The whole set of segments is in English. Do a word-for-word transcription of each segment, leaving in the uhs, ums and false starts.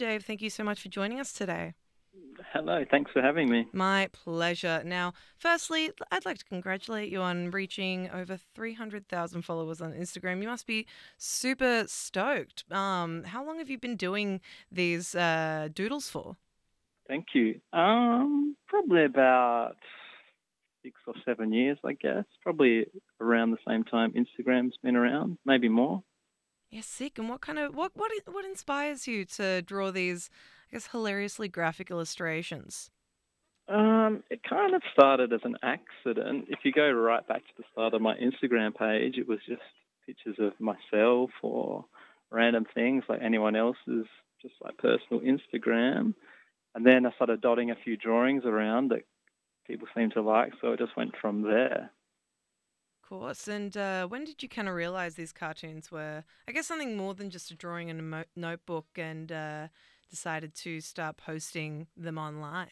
Dave, thank you so much for joining us today. Hello, thanks for having me. My pleasure. Now, firstly, I'd like to congratulate you on reaching over three hundred thousand followers on Instagram. You must be super stoked. Um, how long have you been doing these uh, doodles for? Thank you. Um, probably about six or seven years, I guess. Probably around the same time Instagram's been around, maybe more. Yeah, sick. And what kind of what what i- what inspires you to draw these, I guess, hilariously graphic illustrations? Um, it kind of started as an accident. If you go right back to the start of my Instagram page, it was just pictures of myself or random things like anyone else's, just like personal Instagram. And then I started dotting a few drawings around that people seemed to like, so it just went from there. Of course. And uh, when did you kind of realize these cartoons were, I guess, something more than just a drawing in a mo- notebook and uh, decided to start posting them online?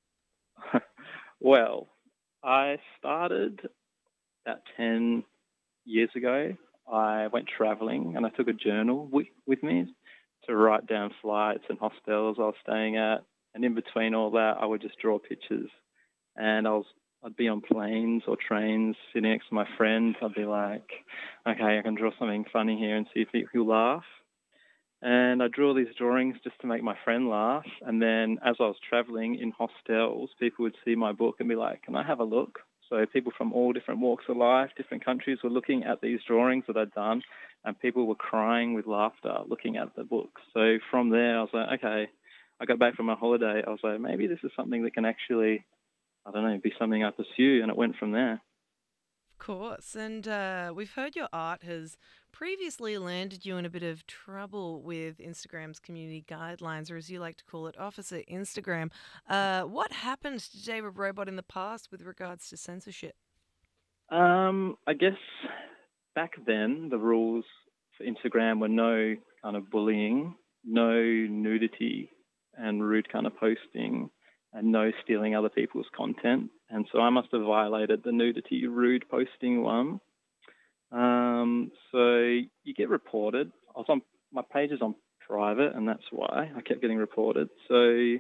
Well, I started about ten years ago. I went traveling and I took a journal with, with me to write down flights and hostels I was staying at. And in between all that, I would just draw pictures. And I was I'd be on planes or trains sitting next to my friend. I'd be like, okay, I can draw something funny here and see if he- he'll laugh. And I drew all these drawings just to make my friend laugh. And then as I was traveling in hostels, people would see my book and be like, can I have a look? So people from all different walks of life, different countries were looking at these drawings that I'd done, and people were crying with laughter looking at the book. So from there, I was like, okay, I got back from my holiday. I was like, maybe this is something that can actually, I don't know, be something I pursue. And it went from there. Of course. And uh, we've heard your art has previously landed you in a bit of trouble with Instagram's community guidelines, or as you like to call it, Officer Instagram. Uh, what happened to David Robot in the past with regards to censorship? Um, I guess back then, the rules for Instagram were no kind of bullying, no nudity and rude kind of posting, and no stealing other people's content. And so I must have violated the nudity, rude posting one. Um, so you get reported. I was on my page is on private, and that's why I kept getting reported. So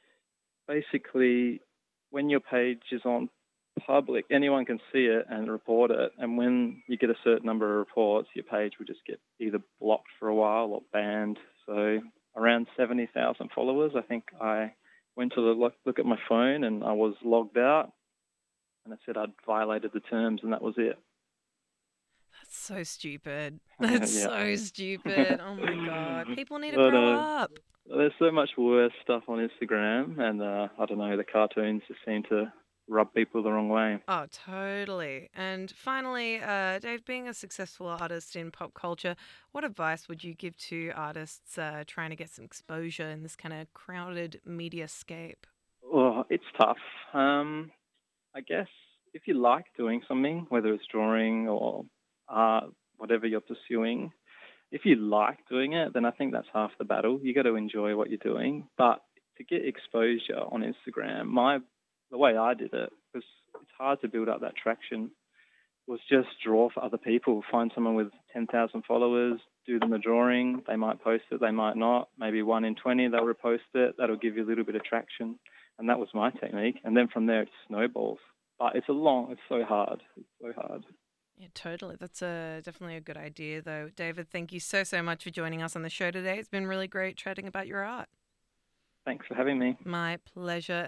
basically, when your page is on public, anyone can see it and report it. And when you get a certain number of reports, your page will just get either blocked for a while or banned. So around seventy thousand followers, I think I went to the look, look at my phone and I was logged out and it said I'd violated the terms and that was it. That's so stupid. That's Yeah. so stupid. Oh my God. People need to but grow uh, up. there's so much worse stuff on Instagram, and uh, I don't know, the cartoons just seem to rub people the wrong way. Oh, totally. And finally, uh, Dave, being a successful artist in pop culture, what advice would you give to artists uh, trying to get some exposure in this kind of crowded media scape? Well, it's tough. Um, I guess if you like doing something, whether it's drawing or art, whatever you're pursuing, if you like doing it, then I think that's half the battle. You got to enjoy what you're doing. But to get exposure on Instagram, my the way I did it was it's hard to build up that traction. Was just draw for other people. Find someone with ten thousand followers, do them a drawing. They might post it, they might not. Maybe one in twenty, they'll repost it. That'll give you a little bit of traction. And that was my technique. And then from there, it snowballs. But it's a long, it's so hard. It's so hard. Yeah, totally. That's a definitely a good idea, though. David, thank you so so much for joining us on the show today. It's been really great chatting about your art. Thanks for having me. My pleasure.